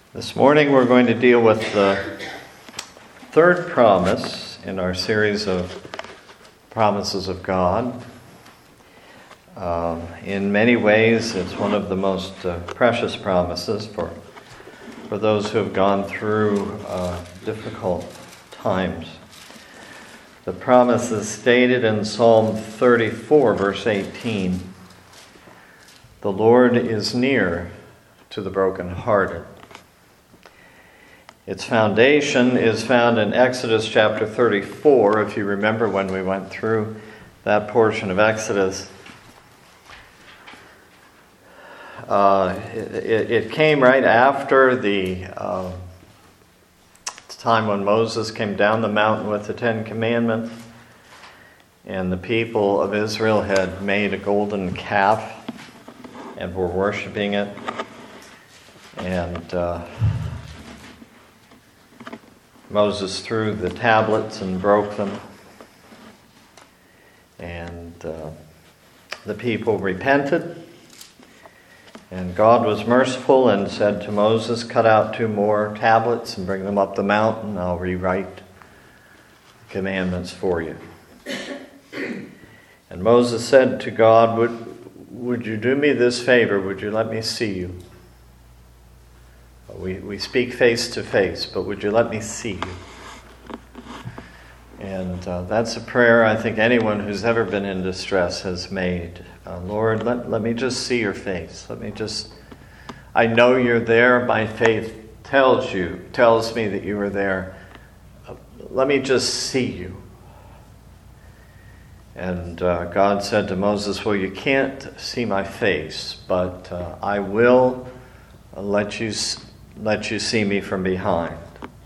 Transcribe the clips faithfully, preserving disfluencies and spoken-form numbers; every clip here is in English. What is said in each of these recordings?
This morning we're going to deal with the third promise in our series of promises of God. Um, in many ways, it's one of the most uh, precious promises for, for those who have gone through uh, difficult times. The promise is stated in Psalm thirty-four, verse eighteen. The Lord is near to the brokenhearted. Its foundation is found in Exodus chapter thirty-four. If you remember when we went through that portion of Exodus, uh, it, it came right after the uh, time when Moses came down the mountain with the Ten Commandments, and the people of Israel had made a golden calf and were worshiping it. And uh, Moses threw the tablets and broke them. And uh, the people repented. And God was merciful and said to Moses, cut out two more tablets and bring them up the mountain. I'll rewrite the commandments for you. And Moses said to God, would Would you do me this favor? Would you let me see you? We we speak face to face, but would you let me see you? And uh, that's a prayer I think anyone who's ever been in distress has made. Uh, Lord, let, let me just see your face. Let me just, I know you're there. My faith tells you, tells me that you are there. Uh, let me just see you. And uh, God said to Moses, well, you can't see my face, but uh, I will let you let you see me from behind.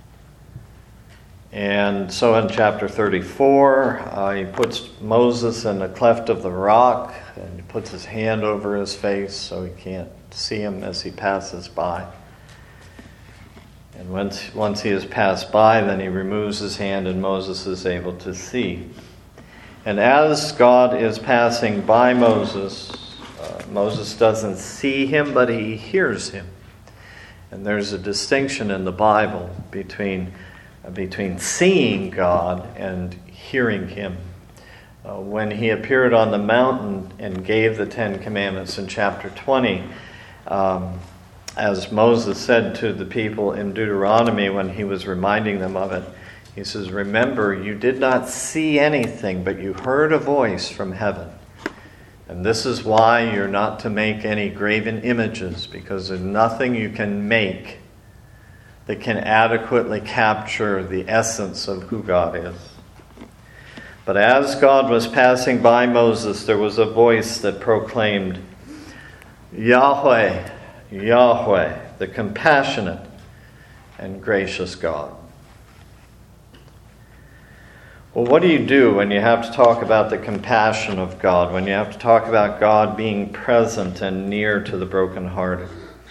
And so in chapter thirty-four, uh, he puts Moses in the cleft of the rock, and he puts his hand over his face so he can't see him as he passes by. And once, once he has passed by, then he removes his hand and Moses is able to see. And as God is passing by Moses, uh, Moses doesn't see him, but he hears him. And there's a distinction in the Bible between, uh, between seeing God and hearing him. Uh, when he appeared on the mountain and gave the Ten Commandments in chapter twenty, um, as Moses said to the people in Deuteronomy when he was reminding them of it, he says, remember, you did not see anything, but you heard a voice from heaven. And this is why you're not to make any graven images, because there's nothing you can make that can adequately capture the essence of who God is. But as God was passing by Moses, there was a voice that proclaimed, Yahweh, Yahweh, the compassionate and gracious God. Well, what do you do when you have to talk about the compassion of God, when you have to talk about God being present and near to the brokenhearted?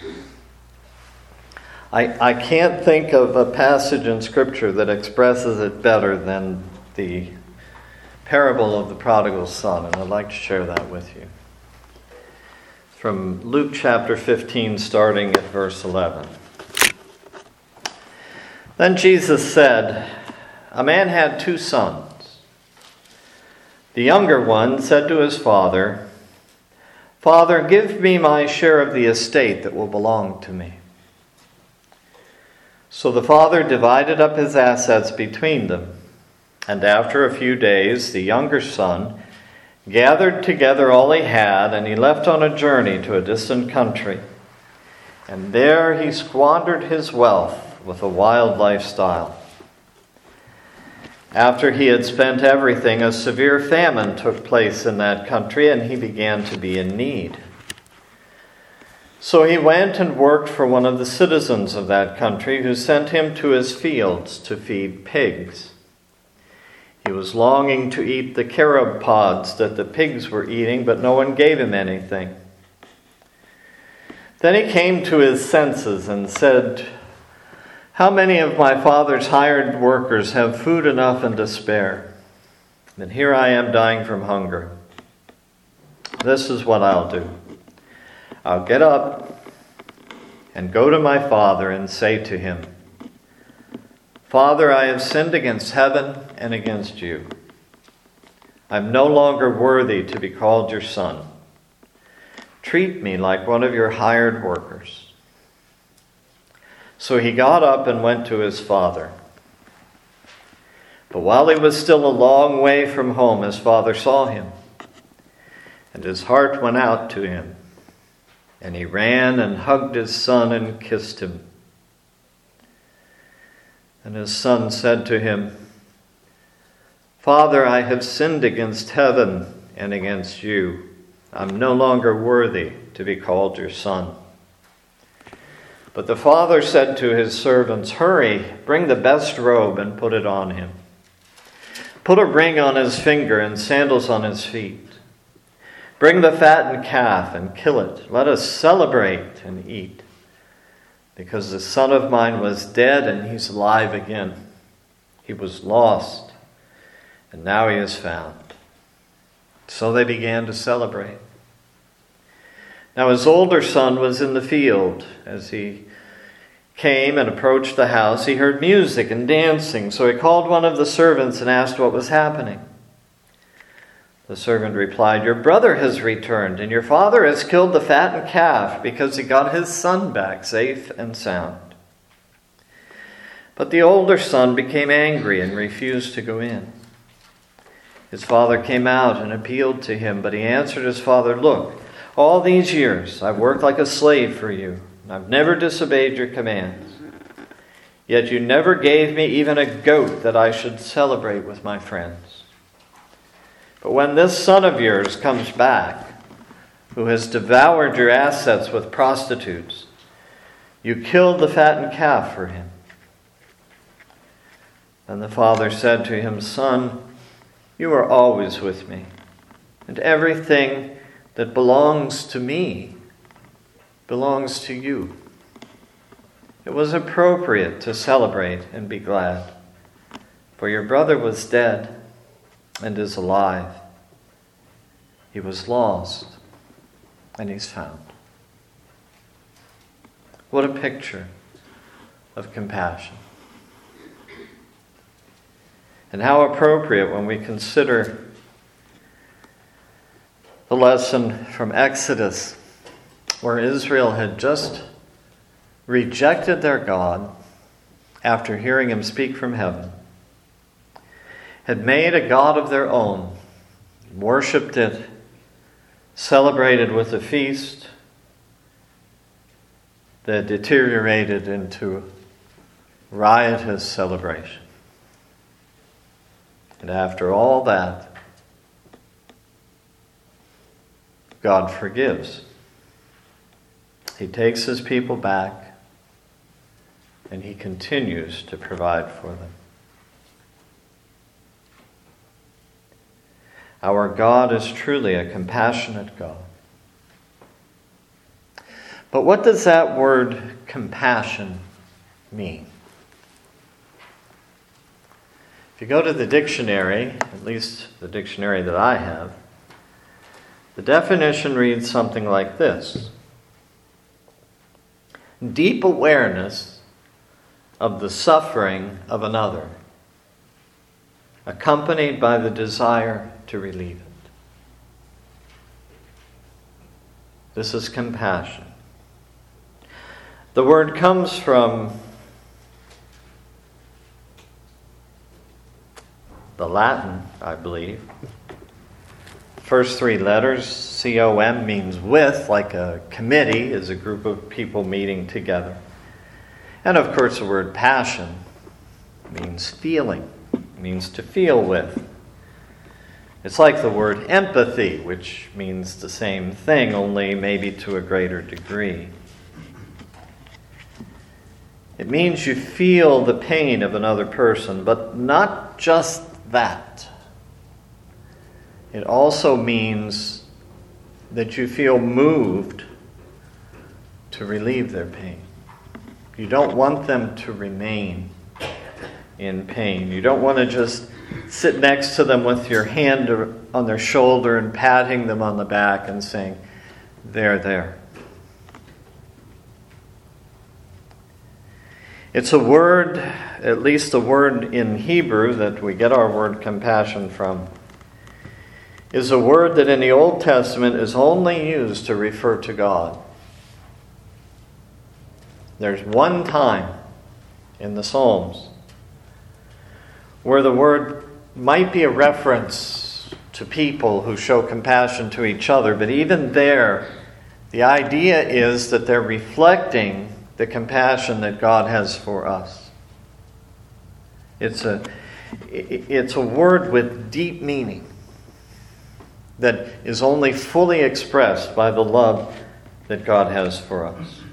I, I can't think of a passage in Scripture that expresses it better than the parable of the prodigal son, and I'd like to share that with you. From Luke chapter fifteen, starting at verse eleven. Then Jesus said, a man had two sons. The younger one said to his father, Father, give me my share of the estate that will belong to me. So the father divided up his assets between them. And after a few days, the younger son gathered together all he had, and he left on a journey to a distant country. And there he squandered his wealth with a wild lifestyle. After he had spent everything, a severe famine took place in that country, and he began to be in need. So he went and worked for one of the citizens of that country, who sent him to his fields to feed pigs. He was longing to eat the carob pods that the pigs were eating, but no one gave him anything. Then he came to his senses and said, how many of my father's hired workers have food enough and to spare? And here I am dying from hunger. This is what I'll do. I'll get up, and go to my father and say to him, Father, I have sinned against heaven and against you. I am no longer worthy to be called your son. Treat me like one of your hired workers. So he got up and went to his father. But while he was still a long way from home, his father saw him, and his heart went out to him. And he ran and hugged his son and kissed him. And his son said to him, Father, I have sinned against heaven and against you. I'm no longer worthy to be called your son. But the father said to his servants, Hurry, bring the best robe and put it on him. Put a ring on his finger and sandals on his feet. Bring the fattened calf and kill it. Let us celebrate and eat. Because the son of mine was dead and he's alive again. He was lost and now he is found. So they began to celebrate. Now his older son was in the field. As he came and approached the house, he heard music and dancing. So he called one of the servants and asked what was happening. The servant replied, Your brother has returned, and your father has killed the fattened calf because he got his son back safe and sound. But the older son became angry and refused to go in. His father came out and appealed to him, but he answered his father, Look, all these years I've worked like a slave for you, and I've never disobeyed your commands. Yet you never gave me even a goat that I should celebrate with my friends. But when this son of yours comes back, who has devoured your assets with prostitutes, you killed the fattened calf for him. Then the father said to him, Son, you are always with me, and everything that belongs to me belongs to you. It was appropriate to celebrate and be glad, for your brother was dead and is alive. He was lost, and he's found. What a picture of compassion. And how appropriate when we consider the lesson from Exodus, where Israel had just rejected their God after hearing him speak from heaven, had made a god of their own, worshipped it, celebrated with a feast that deteriorated into riotous celebration. And after all that, God forgives. He takes his people back, and he continues to provide for them. Our God is truly a compassionate God. But what does that word compassion mean? If you go to the dictionary, at least the dictionary that I have, the definition reads something like this: deep awareness of the suffering of another, accompanied by the desire to relieve it. This is compassion. The word comes from the Latin, I believe. First three letters, C O M, means with, like a committee is a group of people meeting together. And of course the word passion means feeling, means to feel with. It's like the word empathy, which means the same thing, only maybe to a greater degree. It means you feel the pain of another person, but not just that. It also means that you feel moved to relieve their pain. You don't want them to remain in pain. You don't want to just sit next to them with your hand on their shoulder and patting them on the back and saying, "There, there." It's a word, at least a word in Hebrew that we get our word compassion from, is a word that in the Old Testament is only used to refer to God. There's one time in the Psalms where the word might be a reference to people who show compassion to each other, but even there, the idea is that they're reflecting the compassion that God has for us. It's a, it's a word with deep meaning that is only fully expressed by the love that God has for us.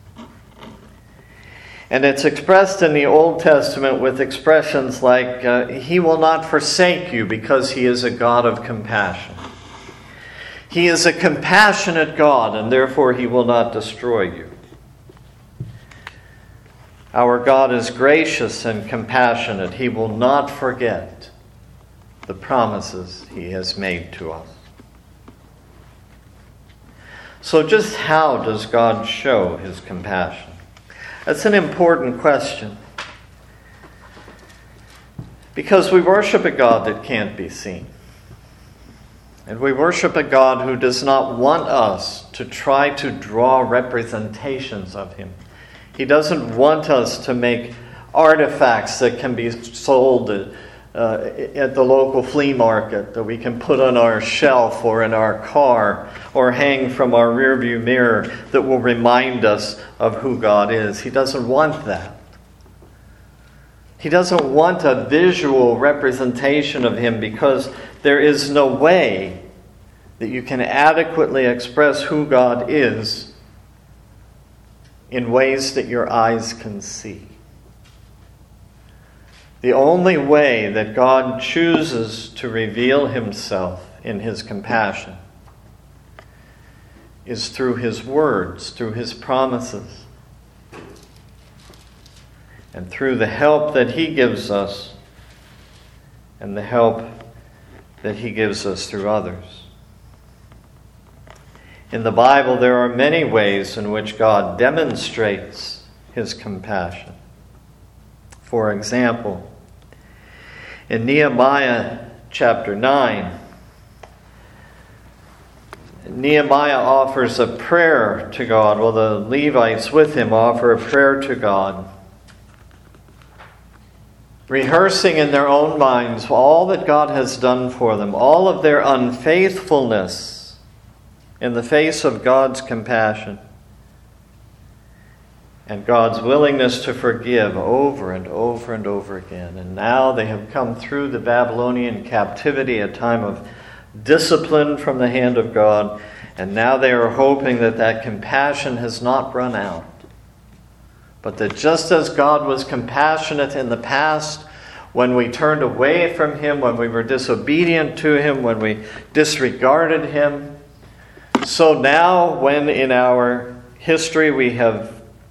And it's expressed in the Old Testament with expressions like, uh, He will not forsake you because He is a God of compassion. He is a compassionate God, and therefore He will not destroy you. Our God is gracious and compassionate. He will not forget the promises He has made to us. So just how does God show His compassion? That's an important question. Because we worship a God that can't be seen. And we worship a God who does not want us to try to draw representations of Him. He doesn't want us to make artifacts that can be sold uh, at the local flea market, that we can put on our shelf or in our car or hang from our rearview mirror that will remind us of who God is. He doesn't want that. He doesn't want a visual representation of Him because there is no way that you can adequately express who God is in ways that your eyes can see. The only way that God chooses to reveal Himself in His compassion is through His words, through His promises, and through the help that He gives us and the help that He gives us through others. In the Bible, there are many ways in which God demonstrates His compassion. For example, in Nehemiah chapter nine, Nehemiah offers a prayer to God. Well, the Levites with him offer a prayer to God, rehearsing in their own minds all that God has done for them, all of their unfaithfulness in the face of God's compassion, and God's willingness to forgive over and over and over again. And now they have come through the Babylonian captivity, a time of discipline from the hand of God, and now they are hoping that that compassion has not run out. But that just as God was compassionate in the past, when we turned away from Him, when we were disobedient to Him, when we disregarded Him, so now when in our history we have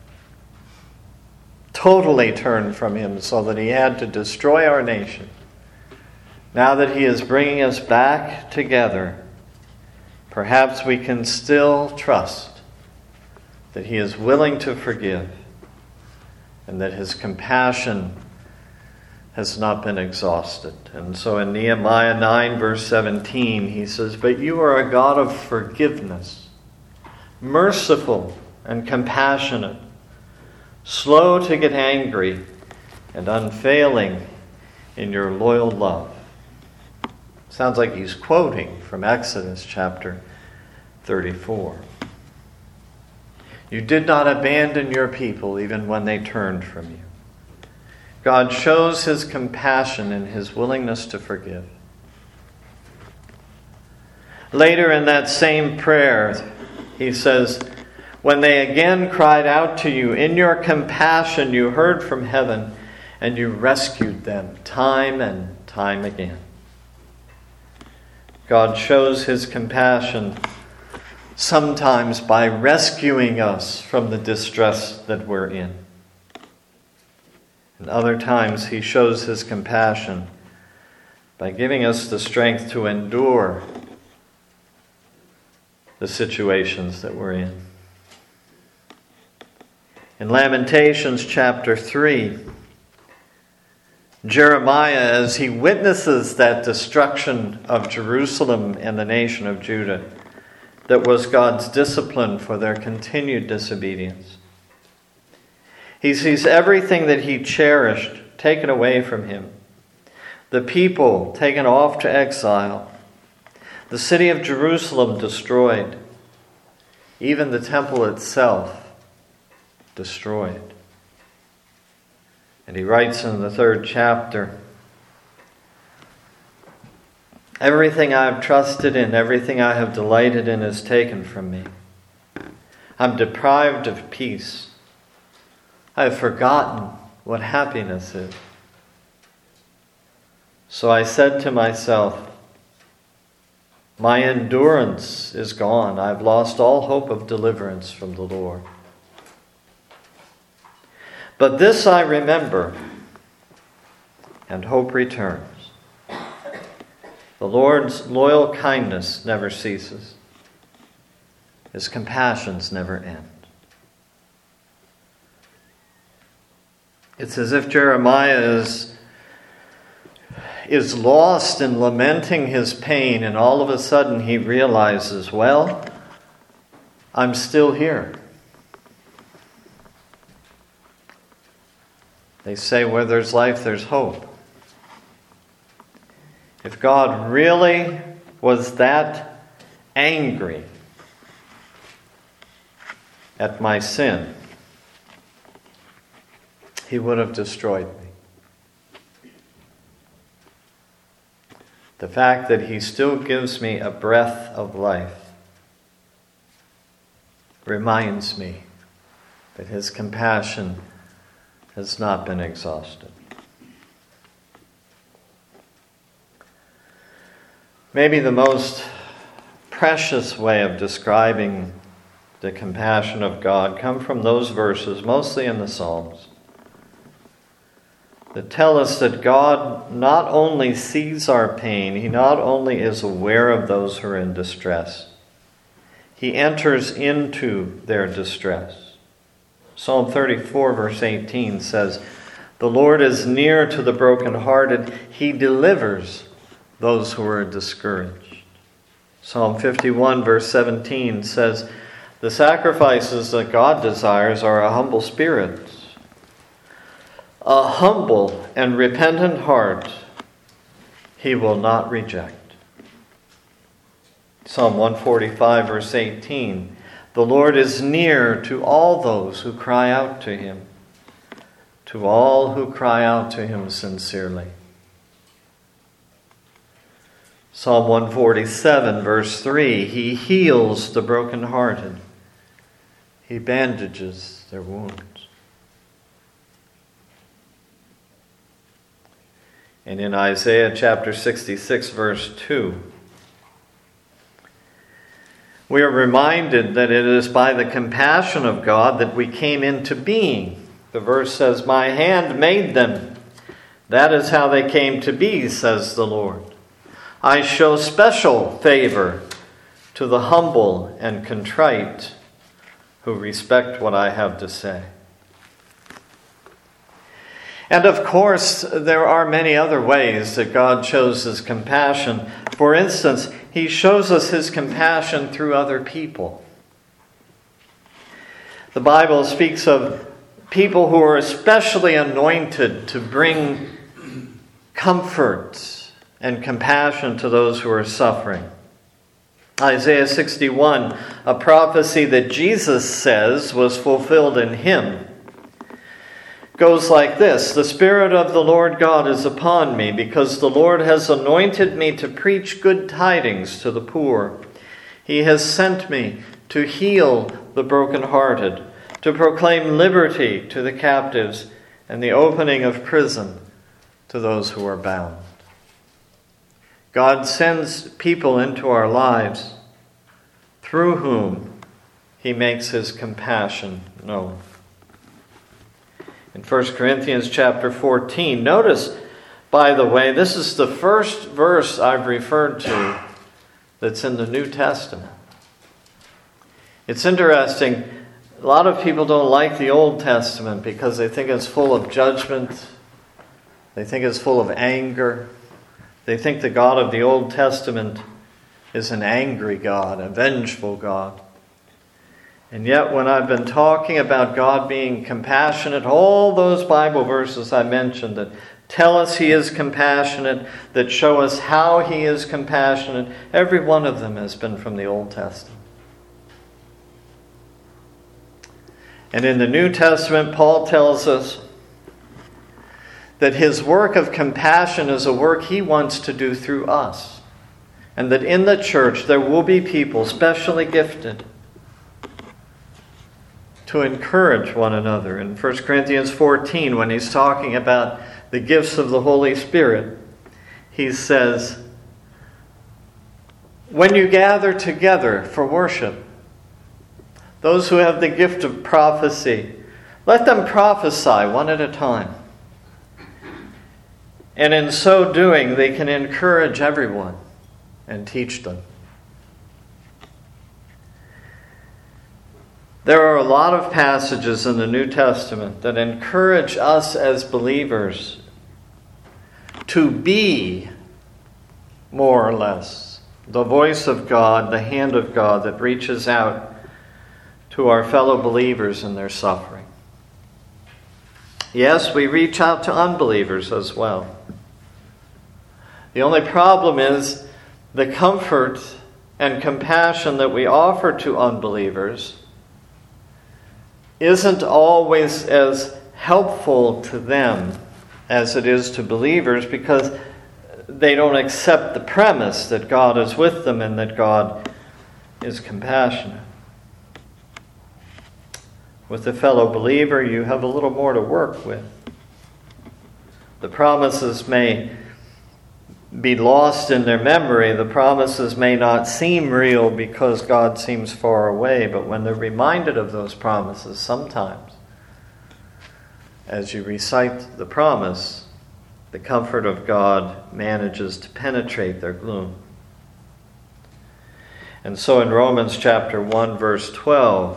totally turned from Him so that He had to destroy our nation, now that He is bringing us back together, perhaps we can still trust that He is willing to forgive and that His compassion has not been exhausted. And so in Nehemiah nine, verse seventeen, he says, "But you are a God of forgiveness, merciful and compassionate, slow to get angry, and unfailing in your loyal love." Sounds like he's quoting from Exodus chapter thirty-four. You did not abandon your people even when they turned from you. God shows His compassion and His willingness to forgive. Later in that same prayer, he says, "When they again cried out to you, in your compassion you heard from heaven, and you rescued them time and time again." God shows His compassion sometimes by rescuing us from the distress that we're in. And other times He shows His compassion by giving us the strength to endure the situations that we're in. In Lamentations chapter three, Jeremiah, as he witnesses that destruction of Jerusalem and the nation of Judah, that was God's discipline for their continued disobedience, he sees everything that he cherished taken away from him, the people taken off to exile, the city of Jerusalem destroyed, even the temple itself destroyed. And he writes in the third chapter, everything I have trusted in, everything I have delighted in is taken from me. I'm deprived of peace. I have forgotten what happiness is. So I said to myself, my endurance is gone. I've lost all hope of deliverance from the Lord. But this I remember, and hope returns. The Lord's loyal kindness never ceases. His compassions never end. It's as if Jeremiah is, is lost in lamenting his pain, and all of a sudden he realizes, well, I'm still here. They say where there's life, there's hope. If God really was that angry at my sin, He would have destroyed me. The fact that He still gives me a breath of life reminds me that His compassion has not been exhausted. Maybe the most precious way of describing the compassion of God come from those verses, mostly in the Psalms, that tell us that God not only sees our pain, He not only is aware of those who are in distress, He enters into their distress. Psalm thirty-four, verse eighteen says, the Lord is near to the brokenhearted. He delivers those who are discouraged. Psalm fifty-one, verse seventeen says, the sacrifices that God desires are a humble spirit, a humble and repentant heart He will not reject. Psalm one forty-five, verse eighteen, the Lord is near to all those who cry out to Him, to all who cry out to Him sincerely. Psalm one forty-seven, verse three, He heals the brokenhearted. He bandages their wounds. And in Isaiah chapter sixty-six, verse two, we are reminded that it is by the compassion of God that we came into being. The verse says, my hand made them. That is how they came to be, says the Lord. I show special favor to the humble and contrite who respect what I have to say. And of course, there are many other ways that God shows His compassion. For instance, He shows us His compassion through other people. The Bible speaks of people who are especially anointed to bring comfort and compassion to those who are suffering. Isaiah sixty-one, a prophecy that Jesus says was fulfilled in Him, goes like this, the Spirit of the Lord God is upon me, because the Lord has anointed me to preach good tidings to the poor. He has sent me to heal the brokenhearted, to proclaim liberty to the captives, and the opening of prison to those who are bound. God sends people into our lives through whom He makes His compassion known. In First Corinthians chapter fourteen, notice, by the way, this is the first verse I've referred to that's in the New Testament. It's interesting, A lot of people don't like the Old Testament because they think it's full of judgment. They think it's full of anger. They think the God of the Old Testament is an angry God, a vengeful God. And yet when I've been talking about God being compassionate, all those Bible verses I mentioned that tell us He is compassionate, that show us how He is compassionate, every one of them has been from the Old Testament. And in the New Testament, Paul tells us that His work of compassion is a work He wants to do through us. And that in the church there will be people specially gifted to encourage one another. In First Corinthians fourteen, when he's talking about the gifts of the Holy Spirit, he says, when you gather together for worship, those who have the gift of prophecy, let them prophesy one at a time. And in so doing, they can encourage everyone and teach them. There are a lot of passages in the New Testament that encourage us as believers to be, more or less, the voice of God, the hand of God that reaches out to our fellow believers in their suffering. Yes, we reach out to unbelievers as well. The only problem is the comfort and compassion that we offer to unbelievers isn't always as helpful to them as it is to believers, because they don't accept the premise that God is with them and that God is compassionate. With a fellow believer, you have a little more to work with. The promises may be lost in their memory. The promises may not seem real because God seems far away, but when they're reminded of those promises, sometimes, as you recite the promise, the comfort of God manages to penetrate their gloom. And so in Romans chapter one, verse twelve,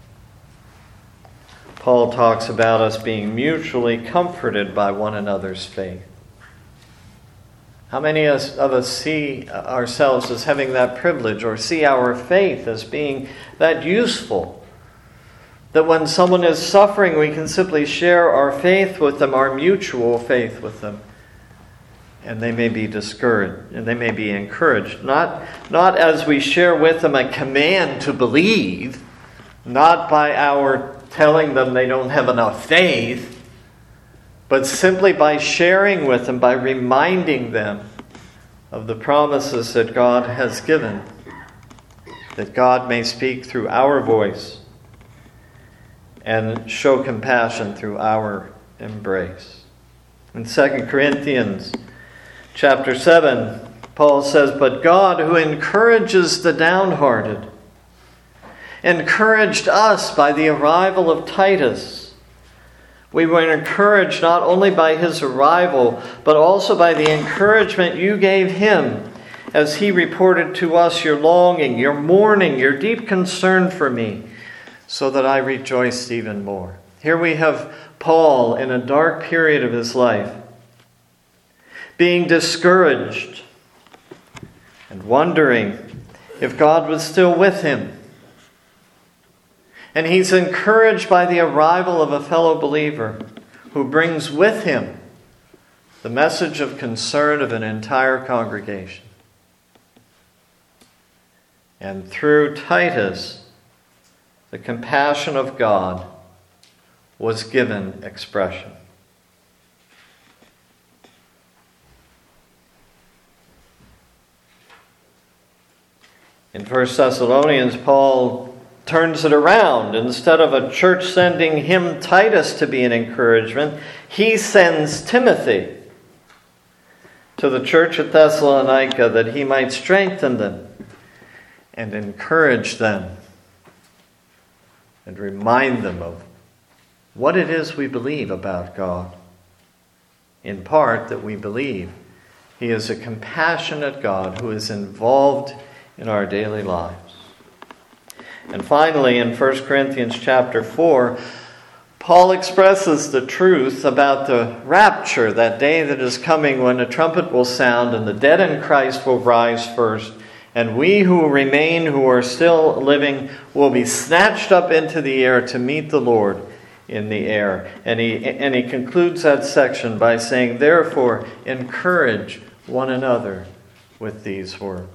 Paul talks about us being mutually comforted by one another's faith. How many of us see ourselves as having that privilege, or see our faith as being that useful? That when someone is suffering, we can simply share our faith with them, our mutual faith with them. And they may be discouraged, and they may be encouraged. Not, not as we share with them a command to believe, not by our telling them they don't have enough faith, but simply by sharing with them, by reminding them of the promises that God has given, that God may speak through our voice and show compassion through our embrace. In Second Corinthians chapter seven, Paul says, "But God, who encourages the downhearted, encouraged us by the arrival of Titus." We were encouraged not only by his arrival, but also by the encouragement you gave him as he reported to us your longing, your mourning, your deep concern for me, so that I rejoiced even more. Here we have Paul in a dark period of his life, being discouraged and wondering if God was still with him. And he's encouraged by the arrival of a fellow believer who brings with him the message of concern of an entire congregation. And through Titus, the compassion of God was given expression. In First Thessalonians, Paul turns it around. Instead of a church sending him, Titus, to be an encouragement, he sends Timothy to the church at Thessalonica that he might strengthen them and encourage them and remind them of what it is we believe about God. In part, that we believe He is a compassionate God who is involved in our daily lives. And finally, in First Corinthians chapter four, Paul expresses the truth about the rapture, that day that is coming when a trumpet will sound and the dead in Christ will rise first. And we who remain, who are still living, will be snatched up into the air to meet the Lord in the air. And he, and he concludes that section by saying, therefore, encourage one another with these words.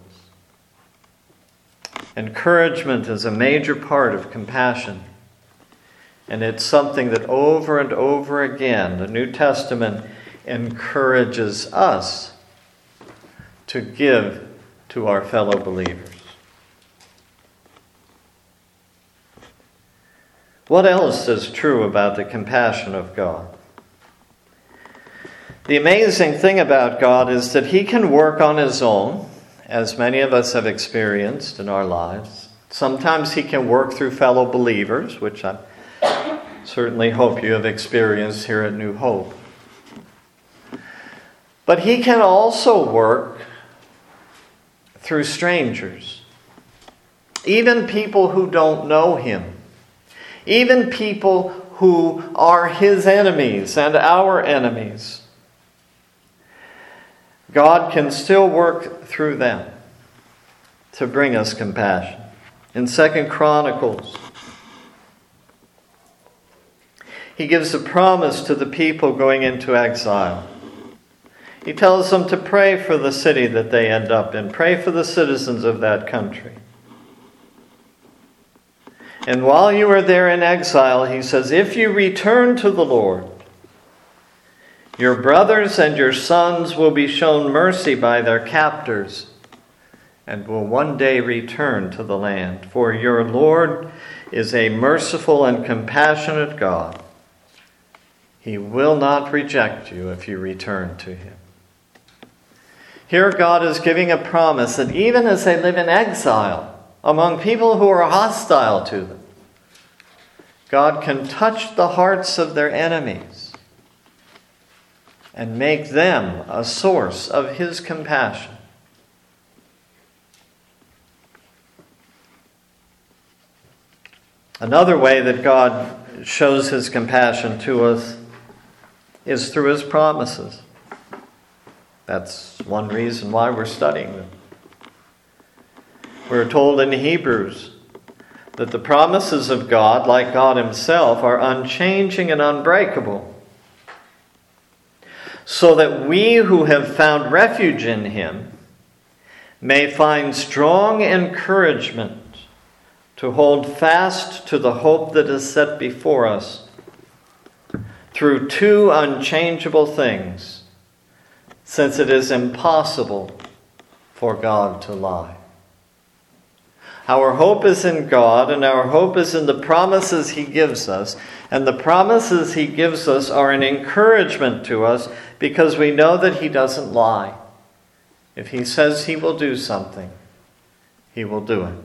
Encouragement is a major part of compassion. And it's something that over and over again, the New Testament encourages us to give to our fellow believers. What else is true about the compassion of God? The amazing thing about God is that He can work on His own, as many of us have experienced in our lives. Sometimes He can work through fellow believers, which I certainly hope you have experienced here at New Hope. But He can also work through strangers, even people who don't know Him, even people who are His enemies and our enemies. God can still work through them to bring us compassion. In Second Chronicles, He gives a promise to the people going into exile. He tells them to pray for the city that they end up in. Pray for the citizens of that country. And while you are there in exile, He says, if you return to the Lord, your brothers and your sons will be shown mercy by their captors and will one day return to the land. For your Lord is a merciful and compassionate God. He will not reject you if you return to Him. Here God is giving a promise that even as they live in exile among people who are hostile to them, God can touch the hearts of their enemies and make them a source of His compassion. Another way that God shows His compassion to us is through His promises. That's one reason why we're studying them. We're told in Hebrews that the promises of God, like God Himself, are unchanging and unbreakable, so that we who have found refuge in Him may find strong encouragement to hold fast to the hope that is set before us through two unchangeable things, since it is impossible for God to lie. Our hope is in God, and our hope is in the promises He gives us. And the promises He gives us are an encouragement to us because we know that He doesn't lie. If He says He will do something, He will do it.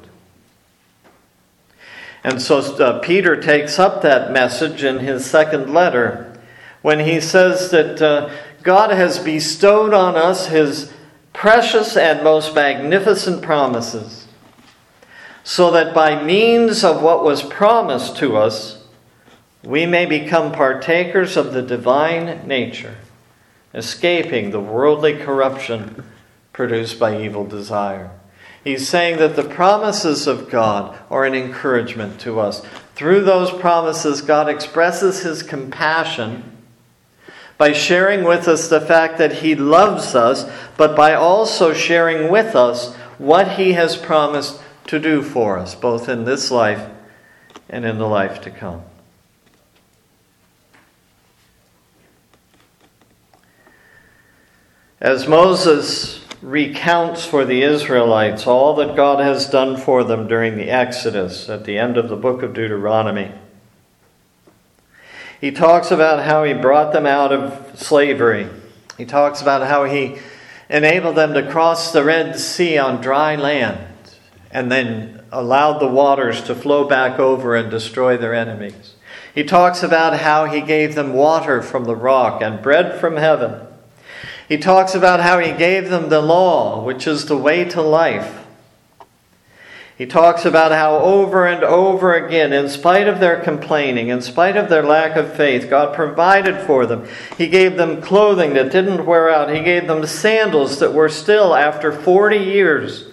And so uh, Peter takes up that message in his second letter when he says that uh, God has bestowed on us His precious and most magnificent promises, so that by means of what was promised to us, we may become partakers of the divine nature, escaping the worldly corruption produced by evil desire. He's saying that the promises of God are an encouragement to us. Through those promises, God expresses His compassion by sharing with us the fact that He loves us, but by also sharing with us what He has promised to do for us, both in this life and in the life to come. As Moses recounts for the Israelites all that God has done for them during the Exodus at the end of the book of Deuteronomy, he talks about how He brought them out of slavery. He talks about how He enabled them to cross the Red Sea on dry land and then allowed the waters to flow back over and destroy their enemies. He talks about how He gave them water from the rock and bread from heaven. He talks about how He gave them the law, which is the way to life. He talks about how over and over again, in spite of their complaining, in spite of their lack of faith, God provided for them. He gave them clothing that didn't wear out. He gave them sandals that were still, after forty years,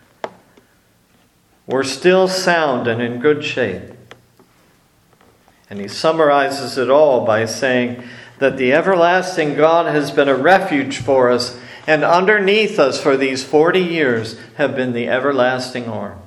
were still sound and in good shape. And he summarizes it all by saying that the everlasting God has been a refuge for us, and underneath us for these forty years have been the everlasting arms.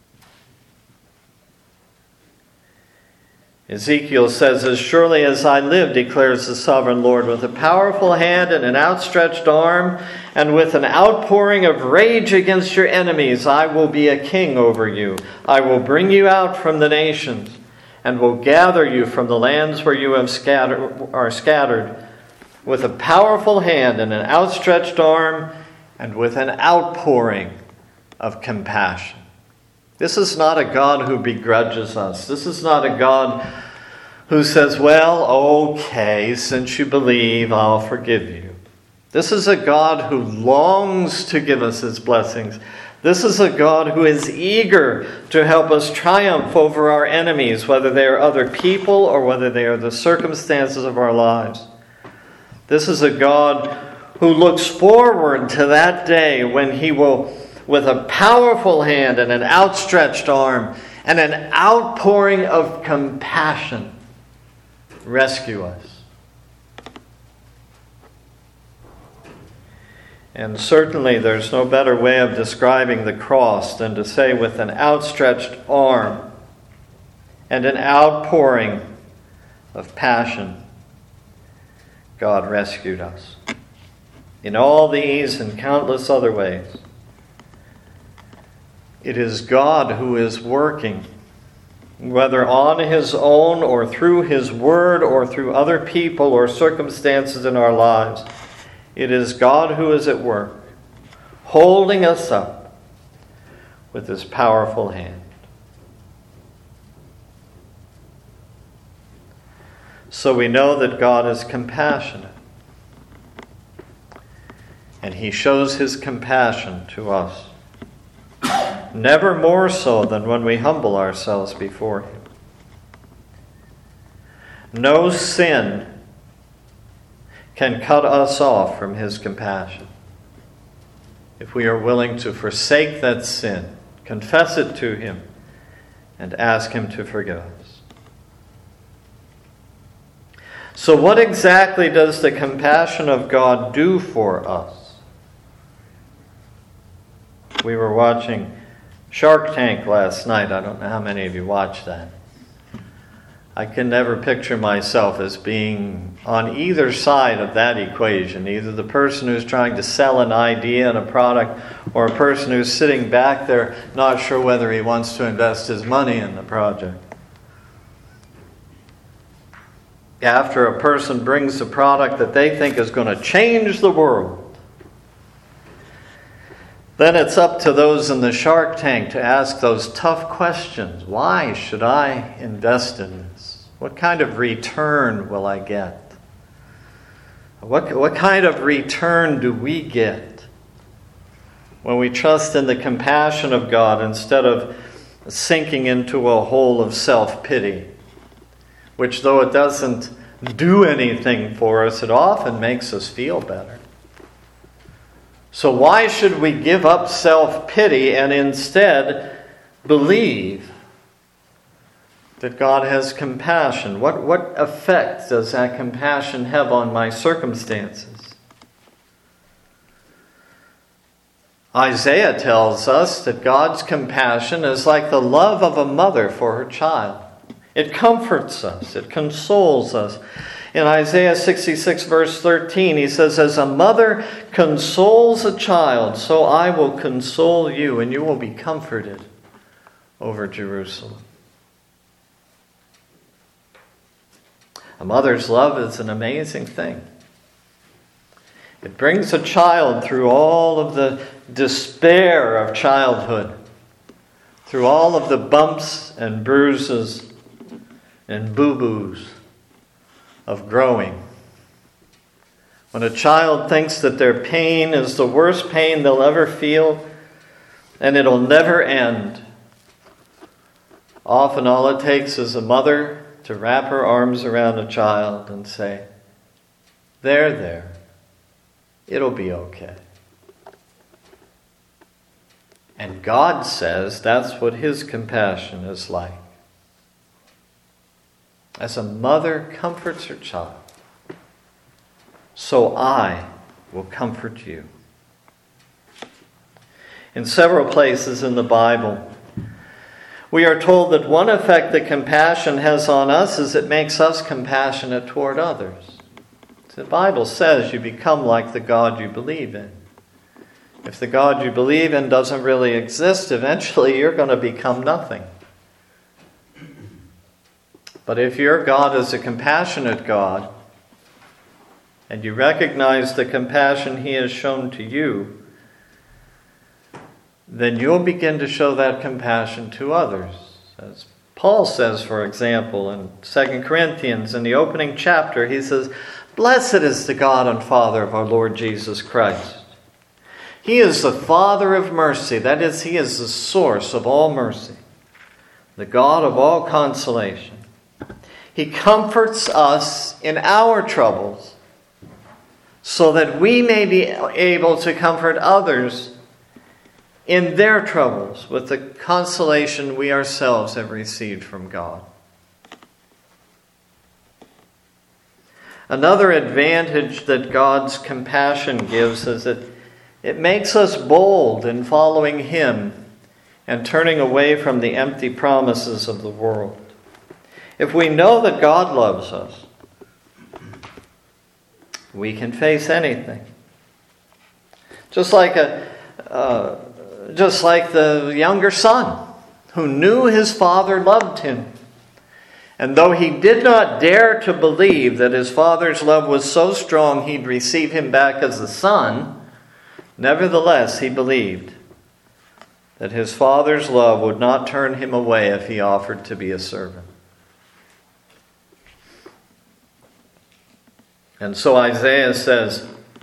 Ezekiel says, "As surely as I live, declares the sovereign Lord, with a powerful hand and an outstretched arm, and with an outpouring of rage against your enemies, I will be a king over you. I will bring you out from the nations, and will gather you from the lands where you have scattered, are scattered, with a powerful hand and an outstretched arm, and with an outpouring of compassion." This is not a God who begrudges us. This is not a God who says, well, okay, since you believe, I'll forgive you. This is a God who longs to give us his blessings. This is a God who is eager to help us triumph over our enemies, whether they are other people or whether they are the circumstances of our lives. This is a God who looks forward to that day when he will, with a powerful hand and an outstretched arm and an outpouring of compassion, rescue us. And certainly there's no better way of describing the cross than to say, with an outstretched arm and an outpouring of passion, God rescued us. In all these and countless other ways, it is God who is working, whether on his own or through his word or through other people or circumstances in our lives. It is God who is at work, holding us up with his powerful hand. So we know that God is compassionate, and he shows his compassion to us. Never more so than when we humble ourselves before him. No sin can cut us off from his compassion. If we are willing to forsake that sin, confess it to him, and ask him to forgive us. So what exactly does the compassion of God do for us? We were watching Shark Tank last night. I don't know how many of you watched that. I can never picture myself as being on either side of that equation, either the person who's trying to sell an idea and a product, or a person who's sitting back there not sure whether he wants to invest his money in the project. After a person brings a product that they think is going to change the world, then it's up to those in the Shark Tank to ask those tough questions. Why should I invest in this? What kind of return will I get? What, what kind of return do we get when we trust in the compassion of God instead of sinking into a hole of self-pity, which, though it doesn't do anything for us, it often makes us feel better? So why should we give up self-pity and instead believe that God has compassion? What, what effect does that compassion have on my circumstances? Isaiah tells us that God's compassion is like the love of a mother for her child. It comforts us. It consoles us. In Isaiah sixty-six, verse thirteen, he says, "As a mother consoles a child, so I will console you, and you will be comforted over Jerusalem." A mother's love is an amazing thing. It brings a child through all of the despair of childhood, through all of the bumps and bruises and boo-boos of growing. When a child thinks that their pain is the worst pain they'll ever feel, and it'll never end, Often all it takes is a mother to wrap her arms around a child and say, "There, there, it'll be okay." And God says that's what His compassion is like. As a mother comforts her child, so I will comfort you. In several places in the Bible, we are told that one effect that compassion has on us is it makes us compassionate toward others. The Bible says you become like the God you believe in. If the God you believe in doesn't really exist, eventually you're going to become nothing. But if your God is a compassionate God, and you recognize the compassion He has shown to you, then you'll begin to show that compassion to others. As Paul says, for example, in Second Corinthians, in the opening chapter, he says, "Blessed is the God and Father of our Lord Jesus Christ. He is the Father of mercy." That is, He is the source of all mercy, the God of all consolation. He comforts us in our troubles so that we may be able to comfort others in their troubles with the consolation we ourselves have received from God. Another advantage that God's compassion gives is that it makes us bold in following Him and turning away from the empty promises of the world. If we know that God loves us, we can face anything. Just like a, uh, just like the younger son who knew his father loved him. And though he did not dare to believe that his father's love was so strong he'd receive him back as a son, nevertheless he believed that his father's love would not turn him away if he offered to be a servant. And so Isaiah says,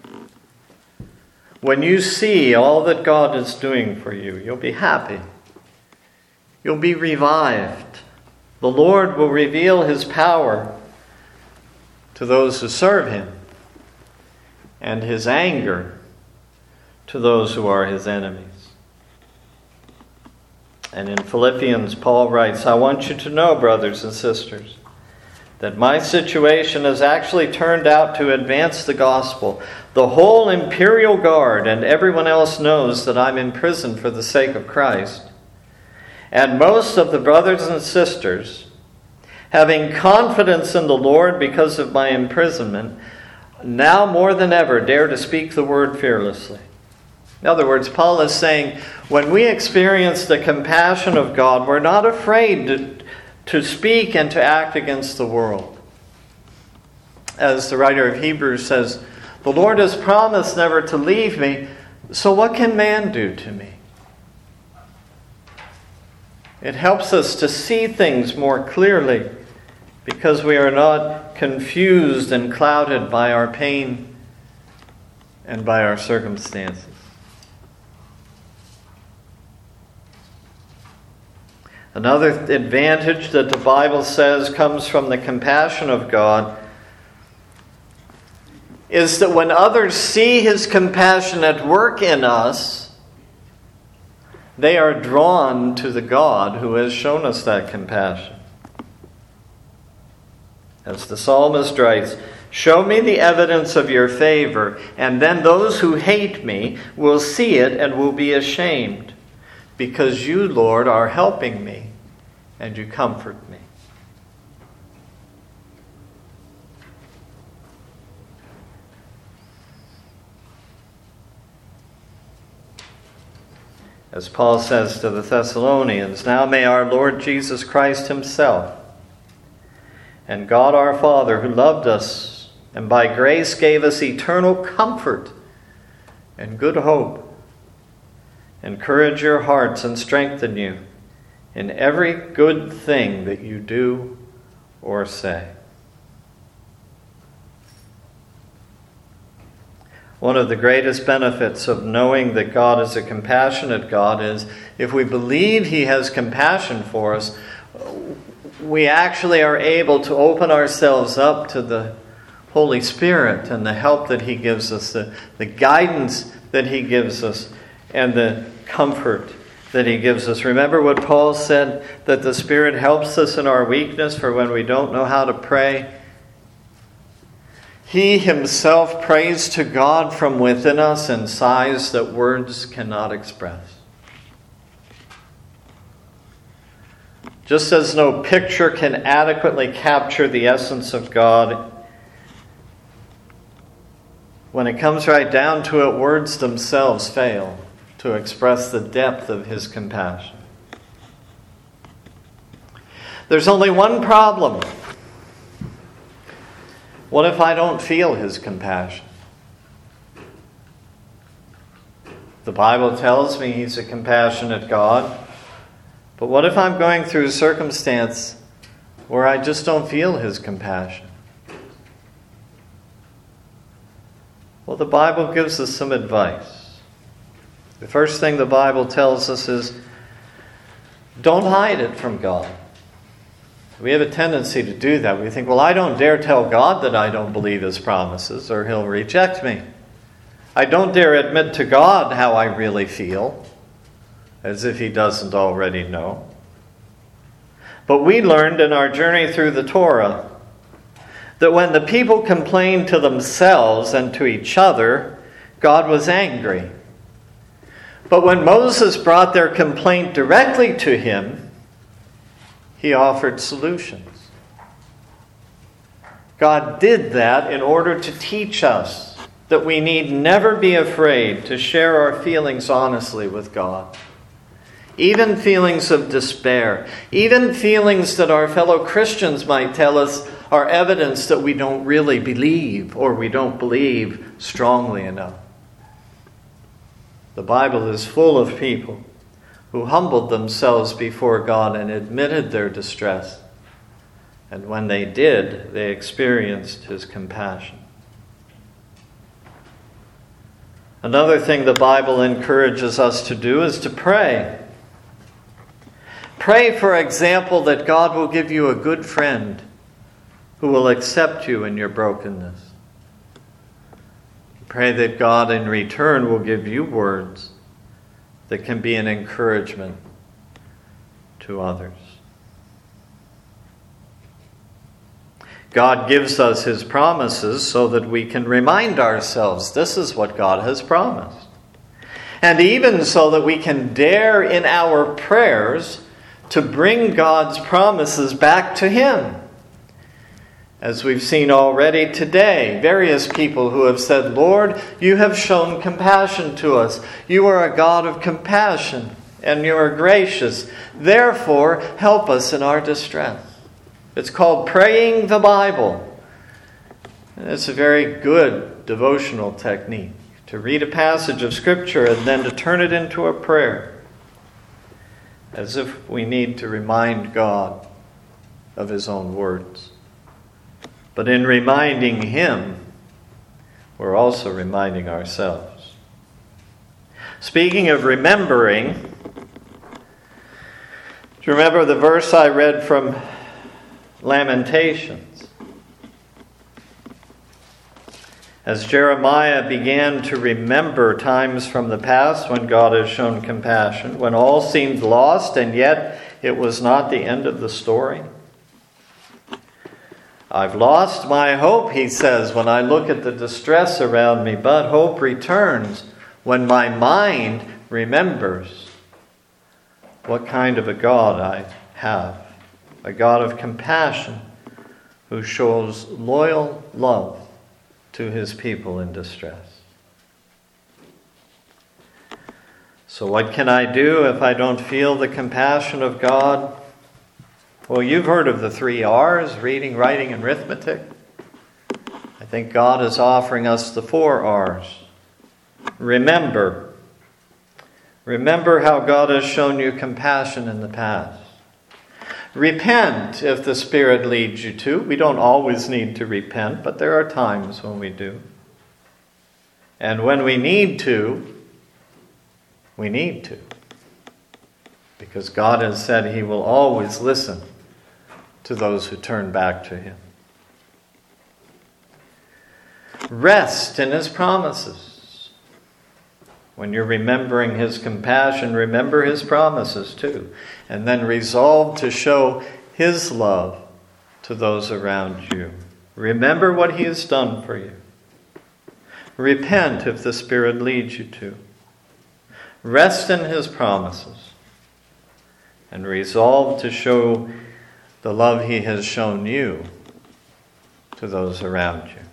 when you see all that God is doing for you, you'll be happy. You'll be revived. The Lord will reveal His power to those who serve Him, and His anger to those who are His enemies. And in Philippians, Paul writes, "I want you to know, brothers and sisters, that my situation has actually turned out to advance the gospel. The whole imperial guard and everyone else knows that I'm in prison for the sake of Christ. And most of the brothers and sisters, having confidence in the Lord because of my imprisonment, now more than ever dare to speak the word fearlessly." In other words, Paul is saying, when we experience the compassion of God, we're not afraid to to speak and to act against the world. As the writer of Hebrews says, "The Lord has promised never to leave me, so what can man do to me?" It helps us to see things more clearly because we are not confused and clouded by our pain and by our circumstances. Another advantage that the Bible says comes from the compassion of God is that when others see His compassion at work in us, they are drawn to the God who has shown us that compassion. As the psalmist writes, "Show me the evidence of your favor, and then those who hate me will see it and will be ashamed. Because you, Lord, are helping me, and you comfort me." As Paul says to the Thessalonians, "Now may our Lord Jesus Christ Himself and God our Father, who loved us and by grace gave us eternal comfort and good hope, encourage your hearts and strengthen you in every good thing that you do or say." One of the greatest benefits of knowing that God is a compassionate God is if we believe He has compassion for us, we actually are able to open ourselves up to the Holy Spirit and the help that He gives us, the, the guidance that He gives us, and the comfort that He gives us. Remember what Paul said, that the Spirit helps us in our weakness, for when we don't know how to pray, He Himself prays to God from within us in sighs that words cannot express. Just as no picture can adequately capture the essence of God, when it comes right down to it, words themselves fail to express the depth of His compassion. There's only one problem. What if I don't feel His compassion? The Bible tells me He's a compassionate God. But what if I'm going through a circumstance where I just don't feel His compassion? Well, the Bible gives us some advice. The first thing the Bible tells us is, don't hide it from God. We have a tendency to do that. We think, well, I don't dare tell God that I don't believe His promises, or He'll reject me. I don't dare admit to God how I really feel, as if He doesn't already know. But we learned in our journey through the Torah that when the people complained to themselves and to each other, God was angry. But when Moses brought their complaint directly to Him, He offered solutions. God did that in order to teach us that we need never be afraid to share our feelings honestly with God. Even feelings of despair, even feelings that our fellow Christians might tell us are evidence that we don't really believe, or we don't believe strongly enough. The Bible is full of people who humbled themselves before God and admitted their distress. And when they did, they experienced His compassion. Another thing the Bible encourages us to do is to pray. Pray, for example, that God will give you a good friend who will accept you in your brokenness. Pray that God in return will give you words that can be an encouragement to others. God gives us His promises so that we can remind ourselves this is what God has promised. And even so that we can dare in our prayers to bring God's promises back to Him. As we've seen already today, various people who have said, Lord, you have shown compassion to us. You are a God of compassion and you are gracious. Therefore, help us in our distress. It's called praying the Bible. And it's a very good devotional technique to read a passage of Scripture and then to turn it into a prayer, as if we need to remind God of His own words. But in reminding Him, we're also reminding ourselves. Speaking of remembering, do you remember the verse I read from Lamentations? As Jeremiah began to remember times from the past when God has shown compassion, when all seemed lost and yet it was not the end of the story. I've lost my hope, he says, when I look at the distress around me, but hope returns when my mind remembers what kind of a God I have. A God of compassion who shows loyal love to His people in distress. So what can I do if I don't feel the compassion of God? Well, you've heard of the three R's, reading, writing, and arithmetic. I think God is offering us the four R's. Remember. Remember how God has shown you compassion in the past. Repent if the Spirit leads you to. We don't always need to repent, but there are times when we do. And when we need to, we need to. Because God has said He will always listen to those who turn back to him. Rest in his promises. When you're remembering his compassion, remember his promises too. And then resolve to show his love to those around you. Remember what he has done for you. Repent if the Spirit leads you to. Rest in his promises. And resolve to show the love he has shown you to those around you.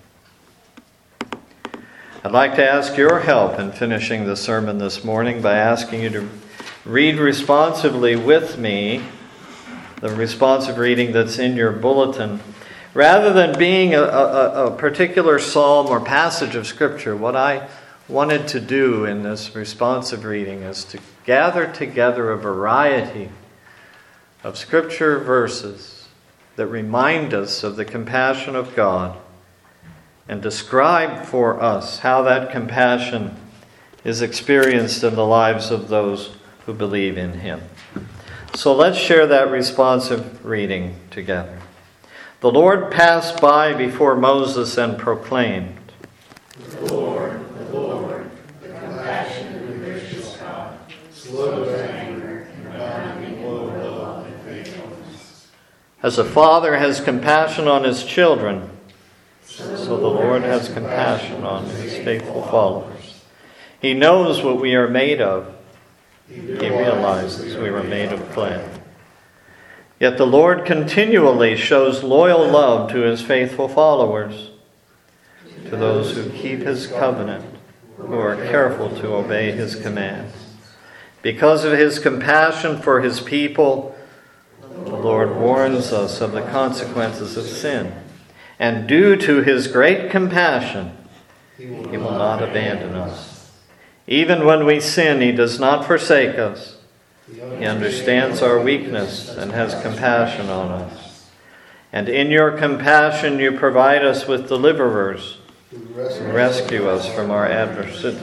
I'd like to ask your help in finishing the sermon this morning by asking you to read responsively with me the responsive reading that's in your bulletin. Rather than being a, a, a particular psalm or passage of Scripture, what I wanted to do in this responsive reading is to gather together a variety of Scripture verses that remind us of the compassion of God and describe for us how that compassion is experienced in the lives of those who believe in him. So let's share that responsive reading together. The Lord passed by before Moses and proclaimed, The Lord, the Lord, the compassionate and gracious God, slow to anger and abounding in love and faithfulness. As a father has compassion on his children, so the Lord has compassion on his faithful followers. He knows what we are made of. He realizes we were made of clay. Yet the Lord continually shows loyal love to his faithful followers, to those who keep his covenant, who are careful to obey his commands. Because of his compassion for his people, the Lord warns us of the consequences of sin. And due to his great compassion, he will not abandon us. Even when we sin, he does not forsake us. He understands our weakness and has compassion on us. And in your compassion, you provide us with deliverers who rescue us from our adversity.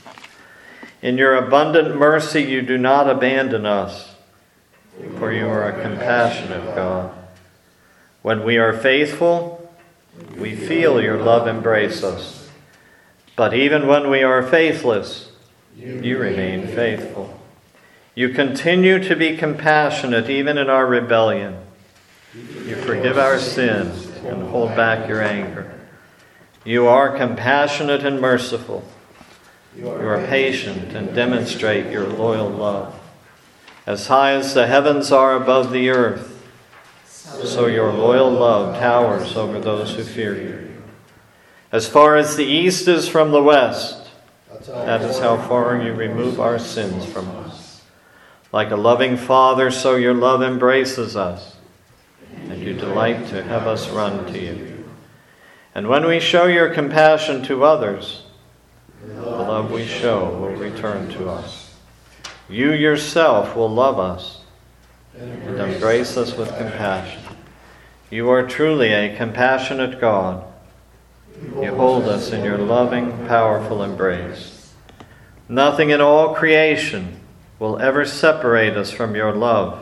In your abundant mercy, you do not abandon us, for you are a compassionate God. When we are faithful, we feel your love embrace us. But even when we are faithless, you remain faithful. You continue to be compassionate even in our rebellion. You forgive our sins and hold back your anger. You are compassionate and merciful. You are patient and demonstrate your loyal love. As high as the heavens are above the earth, so your loyal love towers over those who fear you. As far as the east is from the west, that is how far you remove our sins from us. Like a loving father, so your love embraces us, and you delight to have us run to you. And when we show your compassion to others, the love we show will return to us. You yourself will love us and embrace us with compassion. You are truly a compassionate God. You hold us in your loving, powerful embrace. Nothing in all creation will ever separate us from your love.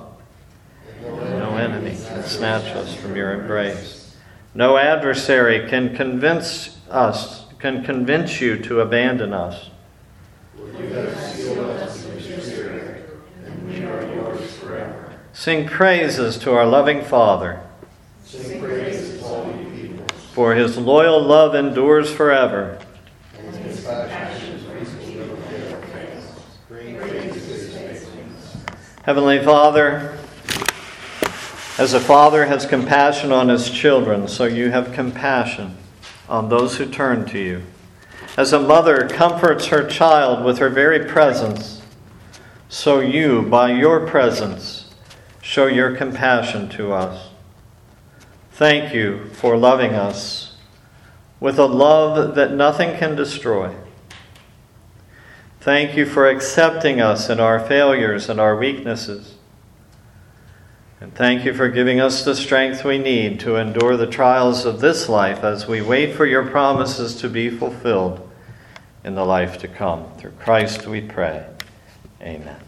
No enemy can snatch us from your embrace. No adversary can convince us, can convince you to abandon us. You have sealed us with your Spirit, and we are yours forever. Sing praises to our loving Father. Sing praises, all you people. For his loyal love endures forever. And his passion is reasonable of their faith. Bring praise to his faithfulness. Heavenly Father, as a father has compassion on his children, so you have compassion on those who turn to you. As a mother comforts her child with her very presence, so you, by your presence, show your compassion to us. Thank you for loving us with a love that nothing can destroy. Thank you for accepting us in our failures and our weaknesses. And thank you for giving us the strength we need to endure the trials of this life as we wait for your promises to be fulfilled in the life to come. Through Christ we pray. Amen.